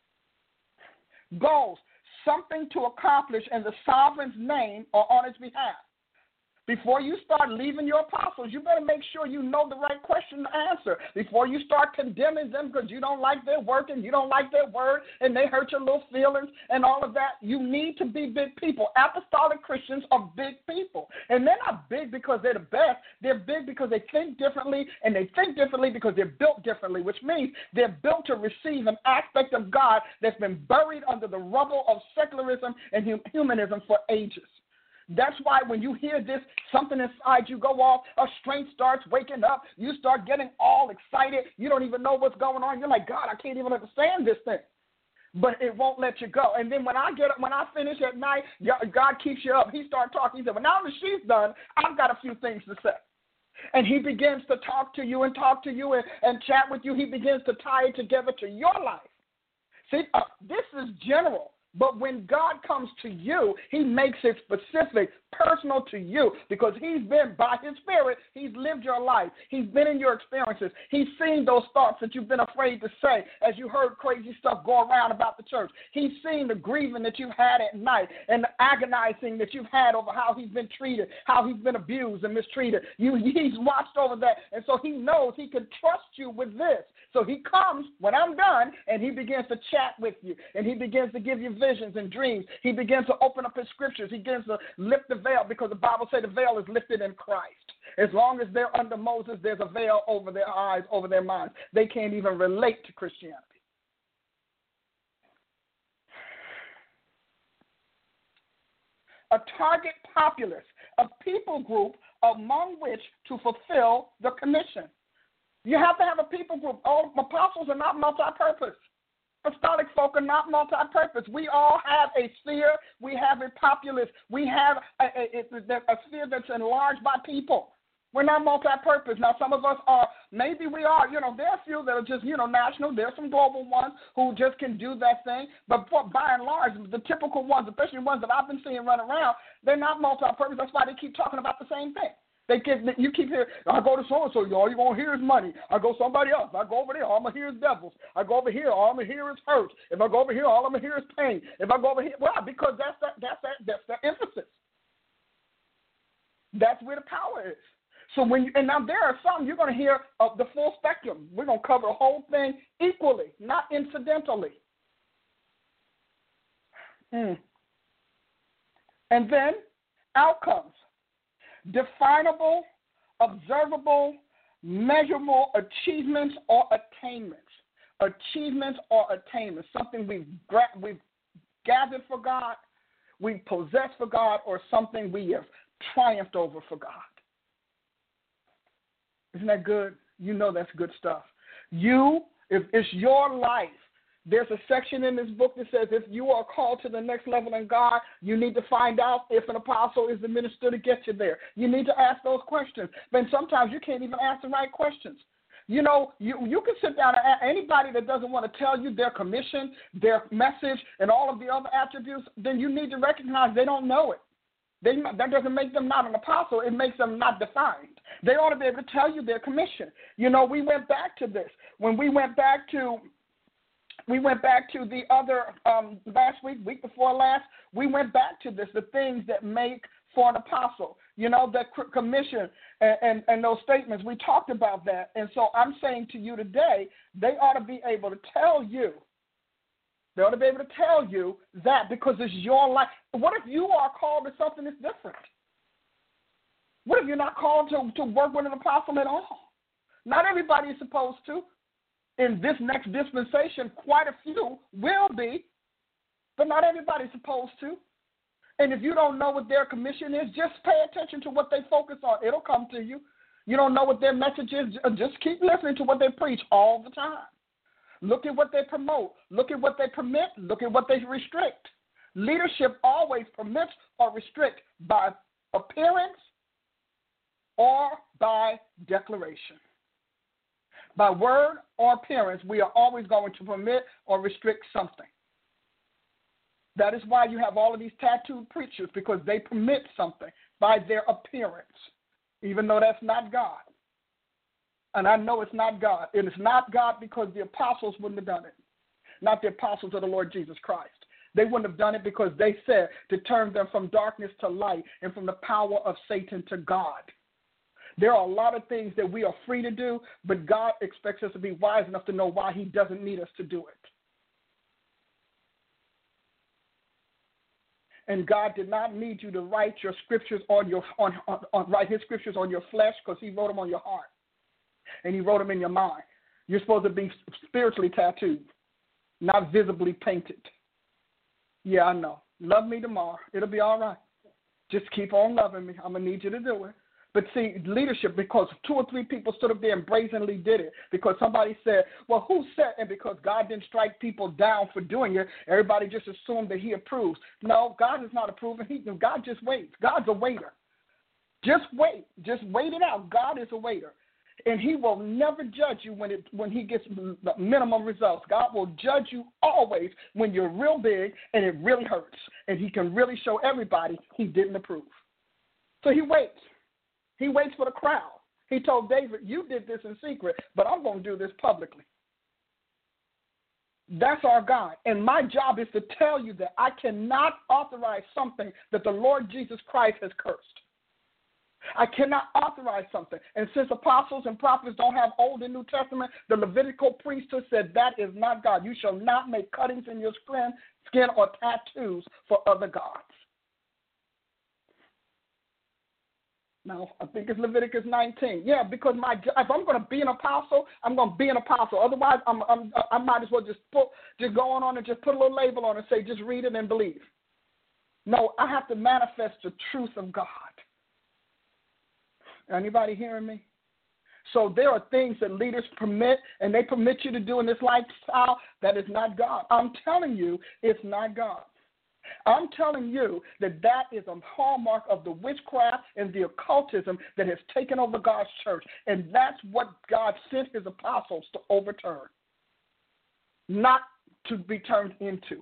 Goals, something to accomplish in the sovereign's name or on his behalf. Before you start leaving your apostles, you better make sure you know the right question to answer. Before you start condemning them because you don't like their work and you don't like their word and they hurt your little feelings and all of that, you need to be big people. Apostolic Christians are big people. And they're not big because they're the best. They're big because they think differently, and they think differently because they're built differently, which means they're built to receive an aspect of God that's been buried under the rubble of secularism and humanism for ages. That's why when you hear this, something inside you go off, a strength starts waking up, you start getting all excited, you don't even know what's going on. You're like, God, I can't even understand this thing. But it won't let you go. And then when I get up, when I finish at night, God keeps you up. He starts talking. He said, well, now that she's done, I've got a few things to say. And he begins to talk to you and talk to you and, and chat with you. He begins to tie it together to your life. See, uh, this is general. But when God comes to you, he makes it specific, personal to you, because he's been, by his Spirit, he's lived your life. He's been in your experiences. He's seen those thoughts that you've been afraid to say as you heard crazy stuff go around about the church. He's seen the grieving that you've had at night and the agonizing that you've had over how he's been treated, how he's been abused and mistreated. You, he's watched over that, and so he knows he can trust you with this. So he comes when I'm done, and he begins to chat with you, and he begins to give you visions and dreams. He begins to open up his scriptures. He begins to lift the veil, because the Bible says the veil is lifted in Christ. As long as they're under Moses, there's a veil over their eyes, over their minds. They can't even relate to Christianity. A target populace, a people group among which to fulfill the commission. You have to have a people group. All apostles are not multi-purpose. Apostolic folk are not multi-purpose. We all have a sphere. We have a populace. We have a, a, a, a sphere that's enlarged by people. We're not multi-purpose. Now, some of us are, maybe we are, you know, there are a few that are just, you know, national. There are some global ones who just can do that thing. But for, by and large, the typical ones, especially the ones that I've been seeing run around, they're not multi-purpose. That's why they keep talking about the same thing. They get, you keep hearing, I go to so-and-so, all you're going to hear is money. I go somebody else. I go over there, all I'm going to hear is devils. I go over here, all I'm going to hear is hurt. If I go over here, all I'm going to hear is pain. If I go over here, well, because that's that, that's that, that's the emphasis. That's where the power is. So when you, and now there are some, you're going to hear of the full spectrum. We're going to cover the whole thing equally, not incidentally. Hmm. And then outcomes. Definable, observable, measurable achievements or attainments. Achievements or attainments, something we've, gra- we've gathered for God, we possess for God, or something we have triumphed over for God. Isn't that good? You know that's good stuff. You, if it's your life, there's a section in this book that says if you are called to the next level in God, you need to find out if an apostle is the minister to get you there. You need to ask those questions. But sometimes you can't even ask the right questions. You know, you, you can sit down and ask anybody that doesn't want to tell you their commission, their message, and all of the other attributes, then you need to recognize they don't know it. They, that doesn't make them not an apostle. It makes them not defined. They ought to be able to tell you their commission. You know, we went back to this. When we went back to We went back to the other, um, last week, week before last, we went back to this, the things that make for an apostle. You know, that commission and, and, and those statements, we talked about that. And so I'm saying to you today, they ought to be able to tell you, they ought to be able to tell you that because it's your life. What if you are called to something that's different? What if you're not called to, to work with an apostle at all? Not everybody is supposed to. In this next dispensation, quite a few will be, but not everybody's supposed to. And if you don't know what their commission is, just pay attention to what they focus on. It'll come to you. You don't know what their message is, just keep listening to what they preach all the time. Look at what they promote. Look at what they permit. Look at what they restrict. Leadership always permits or restricts by appearance or by declaration. By word or appearance, we are always going to permit or restrict something. That is why you have all of these tattooed preachers, because they permit something by their appearance, even though that's not God. And I know it's not God. And it's not God because the apostles wouldn't have done it, not the apostles of the Lord Jesus Christ. They wouldn't have done it because they said to turn them from darkness to light and from the power of Satan to God. There are a lot of things that we are free to do, but God expects us to be wise enough to know why he doesn't need us to do it. And God did not need you to write your scriptures on your on, on, on write his scriptures on your flesh, because he wrote them on your heart. And he wrote them in your mind. You're supposed to be spiritually tattooed, not visibly painted. Yeah, I know. Love me tomorrow. It'll be all right. Just keep on loving me. I'm going to need you to do it. But see, leadership, because two or three people stood up there and brazenly did it, because somebody said, well, who said, and because God didn't strike people down for doing it, everybody just assumed that he approves. No, God is not approving. He, God just waits. God's a waiter. Just wait. Just wait it out. God is a waiter. And he will never judge you when it when he gets the minimum results. God will judge you always when you're real big and it really hurts. And he can really show everybody he didn't approve. So he waits. He waits for the crowd. He told David, you did this in secret, but I'm going to do this publicly. That's our God. And my job is to tell you that I cannot authorize something that the Lord Jesus Christ has cursed. I cannot authorize something. And since apostles and prophets don't have Old and New Testament, the Levitical priesthood said that is not God. You shall not make cuttings in your skin, skin or tattoos for other gods. Now, I think it's Leviticus nineteen. Yeah, because my if I'm going to be an apostle, I'm going to be an apostle. Otherwise, I'm, I'm, I might as well just put, just go on, on and just put a little label on it and say, just read it and believe. No, I have to manifest the truth of God. Anybody hearing me? So there are things that leaders permit, and they permit you to do in this lifestyle that is not God. I'm telling you, it's not God. I'm telling you that that is a hallmark of the witchcraft and the occultism that has taken over God's church. And that's what God sent his apostles to overturn, not to be turned into.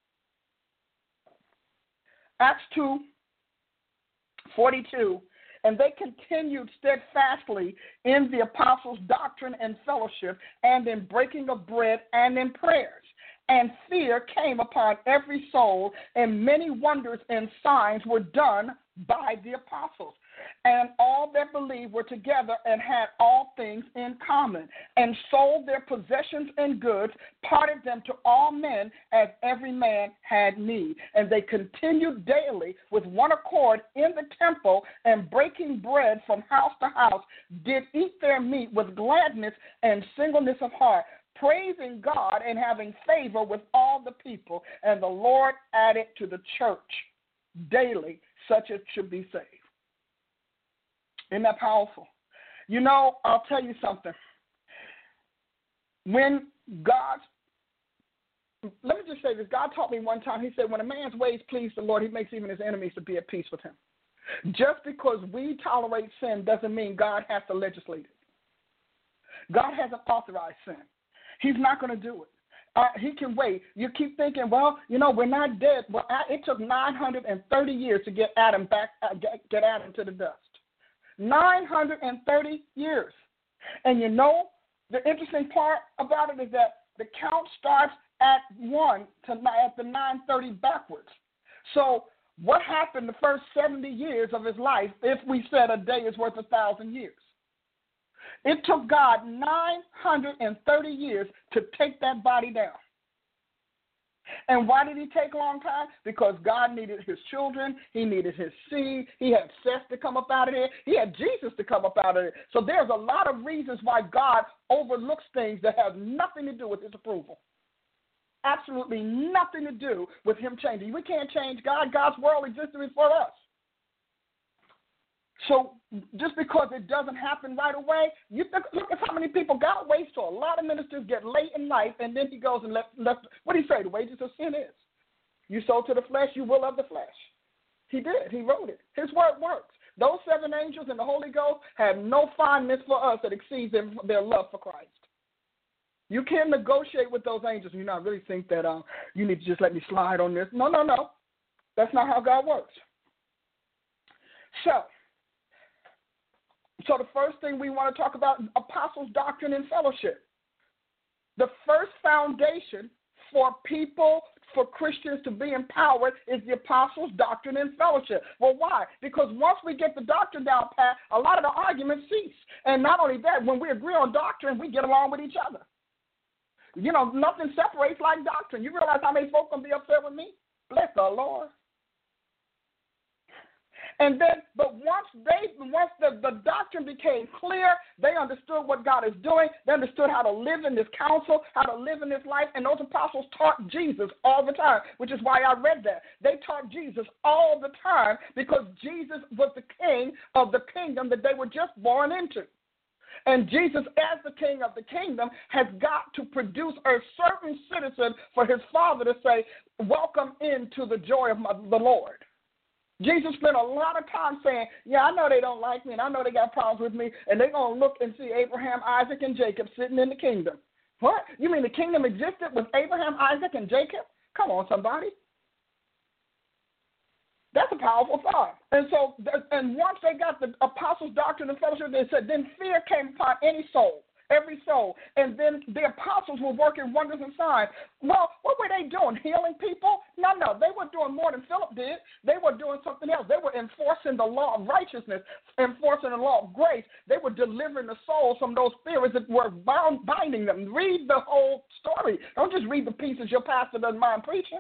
Acts two forty-two, and they continued steadfastly in the apostles' doctrine and fellowship, and in breaking of bread and in prayers. And fear came upon every soul, and many wonders and signs were done by the apostles. And all that believed were together and had all things in common, and sold their possessions and goods, parted them to all men as every man had need. And they continued daily with one accord in the temple, and breaking bread from house to house, did eat their meat with gladness and singleness of heart, praising God and having favor with all the people. And the Lord added to the church daily such as should be saved. Isn't that powerful? You know, I'll tell you something. When God, let me just say this. God taught me one time, he said, when a man's ways please the Lord, he makes even his enemies to be at peace with him. Just because we tolerate sin doesn't mean God has to legislate it. God hasn't authorized sin. He's not going to do it. Uh, he can wait. You keep thinking, well, you know, we're not dead. Well, it took nine hundred thirty years to get Adam back, uh, get, get Adam to the dust. nine hundred thirty years. And you know, the interesting part about it is that the count starts at one to at the nine thirty backwards. So What happened the first seventy years of his life if we said a day is worth a thousand years? It took God nine hundred thirty years to take that body down. And why did he take a long time? Because God needed his children. He needed his seed. He had Seth to come up out of there. He had Jesus to come up out of there. So there's a lot of reasons why God overlooks things that have nothing to do with his approval. Absolutely nothing to do with him changing. We can't change God. God's world existed before us. So just because it doesn't happen right away, you think, look at how many people God waits till a lot of ministers get late in life, and then he goes and left. left what did he say? The wages of sin is. You sow to the flesh, you will of the flesh. He did. He wrote it. His word works. Those seven angels and the Holy Ghost have no fondness for us that exceeds their, their love for Christ. You can't negotiate with those angels and you not really think that uh, you need to just let me slide on this. No, no, no. That's not how God works. So, So the first thing we want to talk about is apostles' doctrine and fellowship. The first foundation for people, for Christians to be empowered is the apostles' doctrine and fellowship. Well, why? Because once we get the doctrine down pat, a lot of the arguments cease. And not only that, when we agree on doctrine, we get along with each other. You know, nothing separates like doctrine. You realize how many folk can be upset with me? Bless the Lord. And then, but once they, once the, the doctrine became clear, they understood what God is doing. They understood how to live in this counsel, how to live in this life. And those apostles taught Jesus all the time, which is why I read that. They taught Jesus all the time because Jesus was the king of the kingdom that they were just born into. And Jesus, as the king of the kingdom, has got to produce a certain citizen for his Father to say, welcome into the joy of my, the Lord. Jesus spent a lot of time saying, yeah, I know they don't like me, and I know they got problems with me, and they're going to look and see Abraham, Isaac, and Jacob sitting in the kingdom. What? You mean the kingdom existed with Abraham, Isaac, and Jacob? Come on, somebody. That's a powerful thought. And so, and once they got the apostles' doctrine and fellowship, they said, then fear came upon any soul. Every soul. And then the apostles were working wonders and signs. Well, what were they doing? Healing people? No, no. They were doing more than Philip did. They were doing something else. They were enforcing the law of righteousness, enforcing the law of grace. They were delivering the souls from those spirits that were bound, binding them. Read the whole story. Don't just read the pieces your pastor doesn't mind preaching.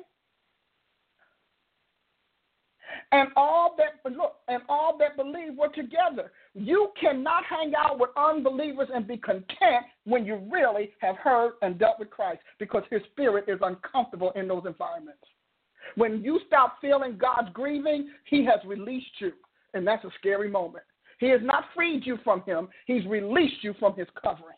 And all that look, and all that believe were together. You cannot hang out with unbelievers and be content when you really have heard and dealt with Christ, because his spirit is uncomfortable in those environments. When you stop feeling God's grieving, he has released you, and that's a scary moment. He has not freed you from him. He's released you from his covering.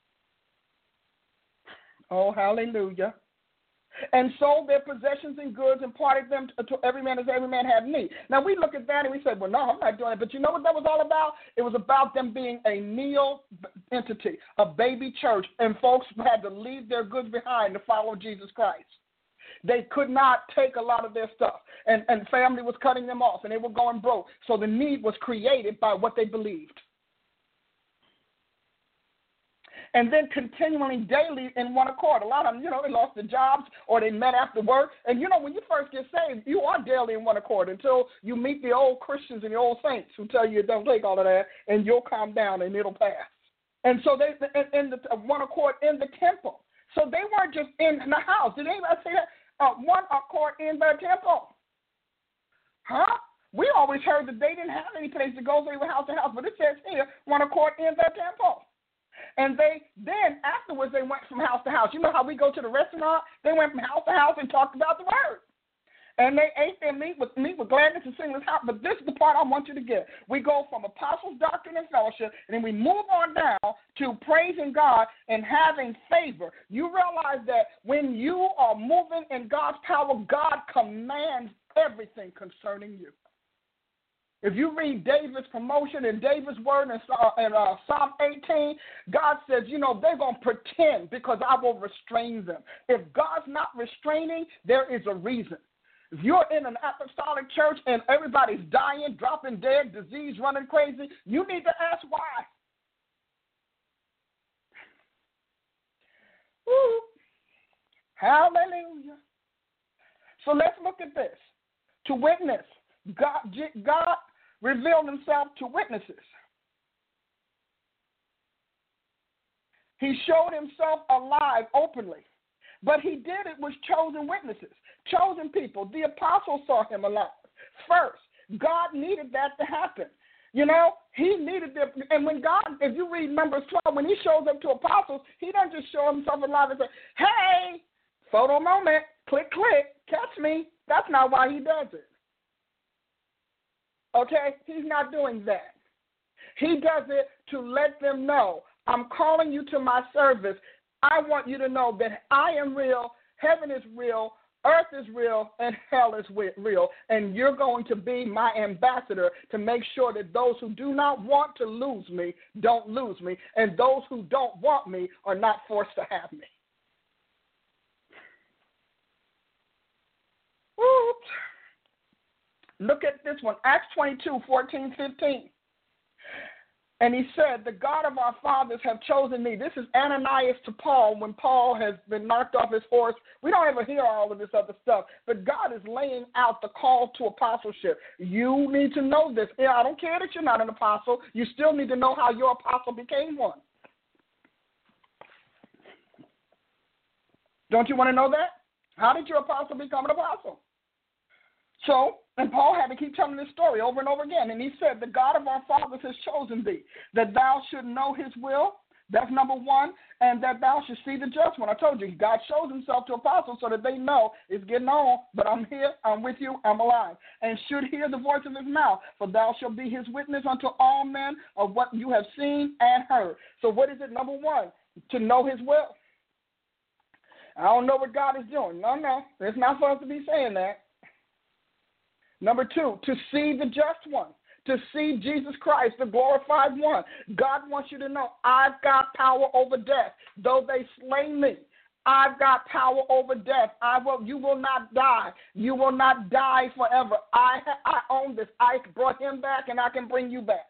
Oh, hallelujah. And sold their possessions and goods and parted them to, to every man as every man had need. Now, we look at that and we say, well, no, I'm not doing it. But you know what that was all about? It was about them being a neo entity, a baby church, and folks had to leave their goods behind to follow Jesus Christ. They could not take a lot of their stuff, and, and family was cutting them off, and they were going broke. So the need was created by what they believed. And then continually, daily, in one accord. A lot of them, you know, they lost their jobs or they met after work. And, you know, when you first get saved, you are daily in one accord until you meet the old Christians and the old saints who tell you don't take all of that, and you'll calm down and it'll pass. And so they in, in the one accord in the temple. So they weren't just in the house. Did anybody say that? Uh, one accord in the temple. Huh? We always heard that they didn't have any place to go, so they were house to house. But it says here, one accord in the temple. And they then, afterwards, they went from house to house. You know how we go to the restaurant? They went from house to house and talked about the word. And they ate their meat with meat with gladness and singleness house. But this is the part I want you to get. We go from apostles' doctrine and fellowship, and then we move on down to praising God and having favor. You realize that when you are moving in God's power, God commands everything concerning you. If you read David's promotion in David's word in, uh, in uh, Psalm eighteen, God says, you know, they're going to pretend because I will restrain them. If God's not restraining, there is a reason. If you're in an apostolic church and everybody's dying, dropping dead, disease, running crazy, you need to ask why. Woo. Hallelujah. So let's look at this. to witness. God, God revealed himself to witnesses. He showed himself alive openly, but he did it with chosen witnesses, chosen people. The apostles saw him alive first. God needed that to happen. You know, he needed them. And when God, if you read Numbers twelve, when he shows up to apostles, he doesn't just show himself alive and say, hey, photo moment, click, click, catch me. That's not why he does it. Okay? He's not doing that. He does it to let them know, I'm calling you to my service. I want you to know that I am real, heaven is real, earth is real, and hell is real. And you're going to be my ambassador to make sure that those who do not want to lose me don't lose me, and those who don't want me are not forced to have me. Oops. Look at this one, Acts twenty-two, fourteen, fifteen. And he said, the God of our fathers have chosen me. This is Ananias to Paul when Paul has been knocked off his horse. We don't ever hear all of this other stuff. But God is laying out the call to apostleship. You need to know this. Yeah, I don't care that you're not an apostle. You still need to know how your apostle became one. Don't you want to know that? How did your apostle become an apostle? So, and Paul had to keep telling this story over and over again. And he said, the God of our fathers has chosen thee, that thou should know his will. That's number one. And that thou should see the just one. I told you, God shows himself to apostles so that they know it's getting on, but I'm here, I'm with you, I'm alive. And should hear the voice of his mouth, for thou shalt be his witness unto all men of what you have seen and heard. So what is it? Number one, to know his will. I don't know what God is doing. No, no, it's not for us to be saying that. Number two, to see the just one, to see Jesus Christ, the glorified one. God wants you to know, I've got power over death. Though they slay me, I've got power over death. I will. You will not die. You will not die forever. I, I own this. I brought him back, and I can bring you back.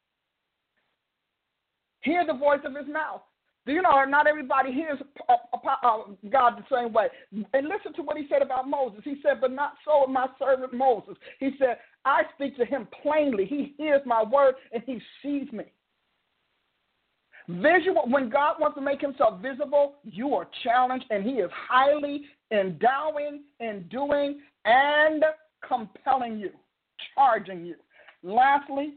Hear the voice of his mouth. Do you know not everybody hears uh, uh, God the same way? And listen to what he said about Moses. He said, but not so my servant Moses. He said, I speak to him plainly. He hears my word, and he sees me. Visual. When God wants to make himself visible, you are challenged, and he is highly endowing, enduing, and compelling you, charging you. Lastly,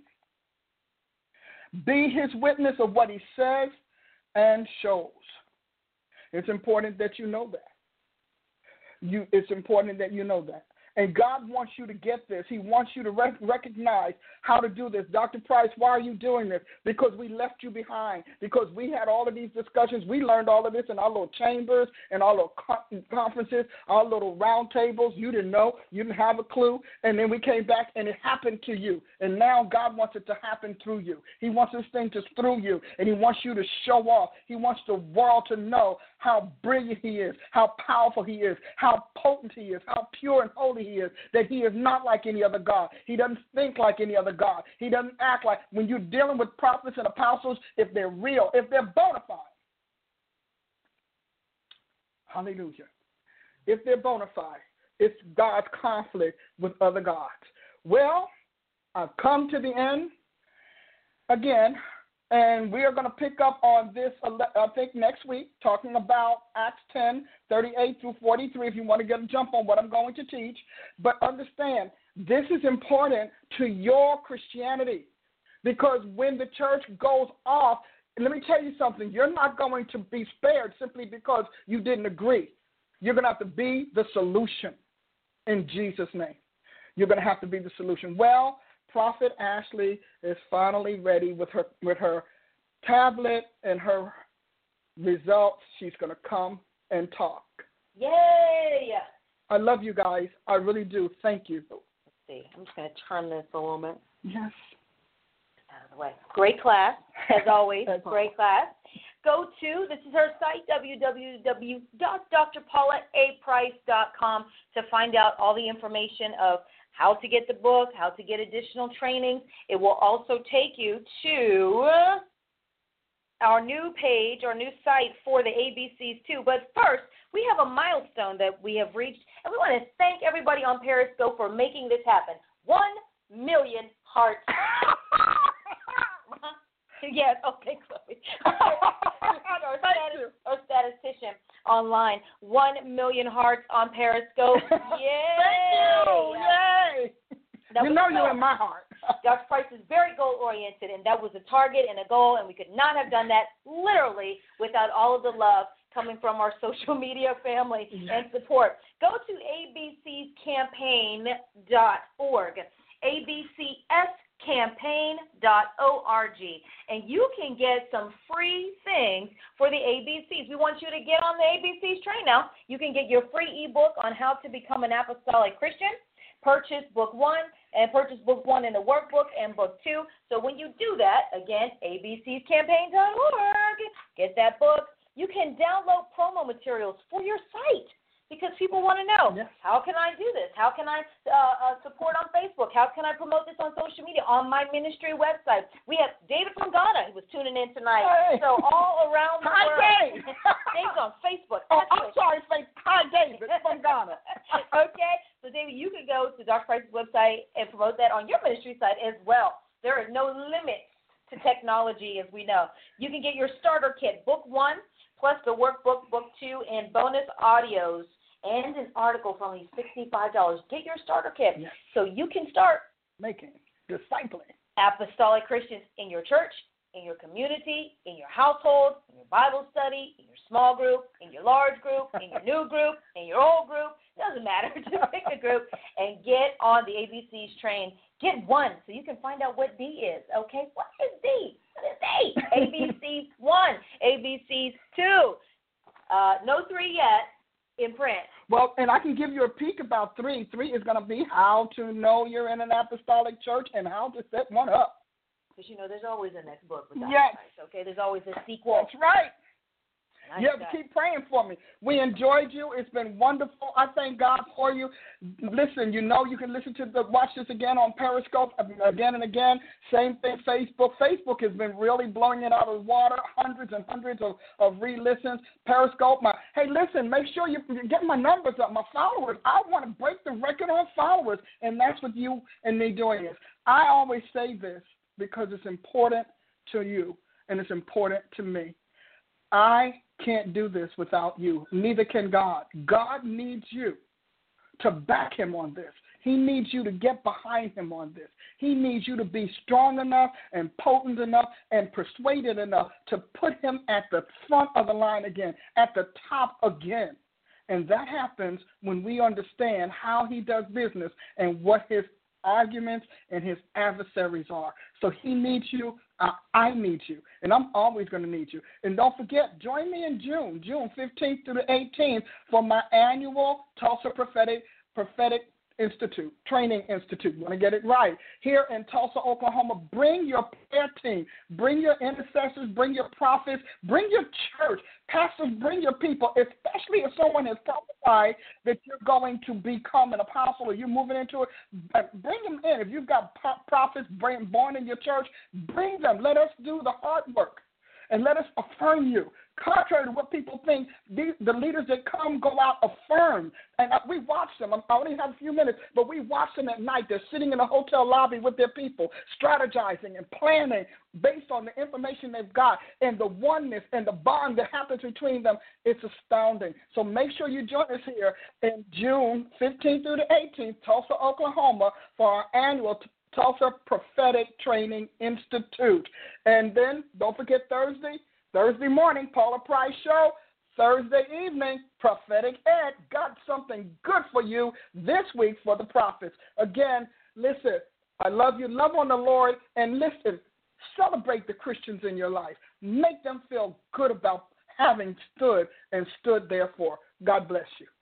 be his witness of what he says and shows. It's important that you know that. You, it's important that you know that. And God wants you to get this. He wants you to rec- recognize how to do this. Doctor Price, why are you doing this? Because we left you behind. Because we had all of these discussions. We learned all of this in our little chambers and our little con- conferences, our little round tables. You didn't know. You didn't have a clue. And then we came back and it happened to you. And now God wants it to happen through you. He wants this thing to through you. And he wants you to show off. He wants the world to know how brilliant he is, how powerful he is, how potent he is, how pure and holy he is, that he is not like any other God. He doesn't think like any other God. He doesn't act like, when you're dealing with prophets and apostles, if they're real, if they're bona fide. Hallelujah. If they're bona fide, it's God's conflict with other gods. Well, I've come to the end again. And we are going to pick up on this, I think, next week, talking about Acts ten, thirty-eight through forty-three, if you want to get a jump on what I'm going to teach. But understand, this is important to your Christianity, because when the church goes off, let me tell you something, you're not going to be spared simply because you didn't agree. You're going to have to be the solution in Jesus' name. You're going to have to be the solution. Well, Prophet Ashley is finally ready with her with her tablet and her results. She's going to come and talk. Yay! I love you guys. I really do. Thank you. Let's see. I'm just going to turn this a little bit. Yes. Out of the way. Great class, as always. Great class. Go to, this is her site, w w w dot d r paula a price dot com, to find out all the information of how to get the book, how to get additional trainings. It will also take you to our new page, our new site for the A B Cs too. But first, we have a milestone that we have reached, and we want to thank everybody on Periscope for making this happen. One million hearts. Yes, okay, Chloe. our, status, our statistician online. One million hearts on Periscope. Yay! Thank you! Yay! That you know you're in my heart. Doctor Price is very goal-oriented, and that was a target and a goal, and we could not have done that literally without all of the love coming from our social media family and support. Go to A B C campaign dot org, A B C S campaign dot org, and you can get some free things for the A B Cs. We want you to get on the A B Cs train now. You can get your free ebook on how to become an apostolic Christian. Purchase book one and purchase book one in the workbook and book two. So when you do that, again, A B C campaign dot org, get that book. You can download promo materials for your site because people want to know, yes. How can I do this? How can I uh, uh, support on Facebook? How can I promote this on social media, on my ministry website? We have David from Ghana who was tuning in tonight. Hey. So all around the Hi, world. Dave. Dave's on Facebook. Oh, I'm sorry, hi, David from Ghana. Okay, so David, you can go to Doctor Price's website and promote that on your ministry site as well. There are no limits to technology, as we know. You can get your starter kit, book one, plus the workbook, book two, and bonus audios, and an article for only sixty-five dollars. Get your starter kit yes. so you can start making, discipling apostolic Christians in your church, in your community, in your household, in your Bible study, in your small group, in your large group, in your new group, in your old group. Doesn't matter. Just pick a group and get on the A B Cs train. Get one so you can find out what D is, okay? What is D? What is D? A B Cs one, A B Cs two. Uh, no three yet in print. Well, and I can give you a peek about three. Three is going to be how to know you're in an apostolic church and how to set one up. Because, you know, there's always a next book with Doctor Yes. Price, okay? There's always a sequel. That's right. Nice You have to keep praying for me. We enjoyed you. It's been wonderful. I thank God for you. Listen, you know you can listen to the watch this again on Periscope again and again. Same thing, Facebook. Facebook has been really blowing it out of the water. Hundreds and hundreds of, of re-listens. Periscope. My hey, listen. Make sure you get my numbers up, my followers. I want to break the record on followers, and that's what you and me doing is. I always say this because it's important to you and it's important to me. I can't do this without you. Neither can God. God needs you to back him on this. He needs you to get behind him on this. He needs you to be strong enough and potent enough and persuaded enough to put him at the front of the line again, at the top again. And that happens when we understand how he does business and what his arguments and his adversaries are. So he needs you. Uh, I need you. And I'm always going to need you. And don't forget, join me in June, June fifteenth through the eighteenth for my annual Tulsa Prophetic Prophetic Institute, Training Institute. Want to get it right. Here in Tulsa, Oklahoma, bring your prayer team, bring your intercessors, bring your prophets, bring your church. Pastors, bring your people, especially if someone has prophesied that you're going to become an apostle or you're moving into it. Bring them in. If you've got prophets born in your church, bring them. Let us do the hard work. And let us affirm you. Contrary to what people think, these, the leaders that come go out affirm. And we watch them. I only have a few minutes, but we watch them at night. They're sitting in a hotel lobby with their people, strategizing and planning based on the information they've got and the oneness and the bond that happens between them. It's astounding. So make sure you join us here in June fifteenth through the eighteenth, Tulsa, Oklahoma, for our annual Tulsa Prophetic Training Institute. And then don't forget Thursday, Thursday morning, Paula Price Show. Thursday evening, Prophetic Ed. Got something good for you this week for the prophets. Again, listen, I love you. Love on the Lord. And listen, celebrate the Christians in your life. Make them feel good about having stood and stood there for. God bless you.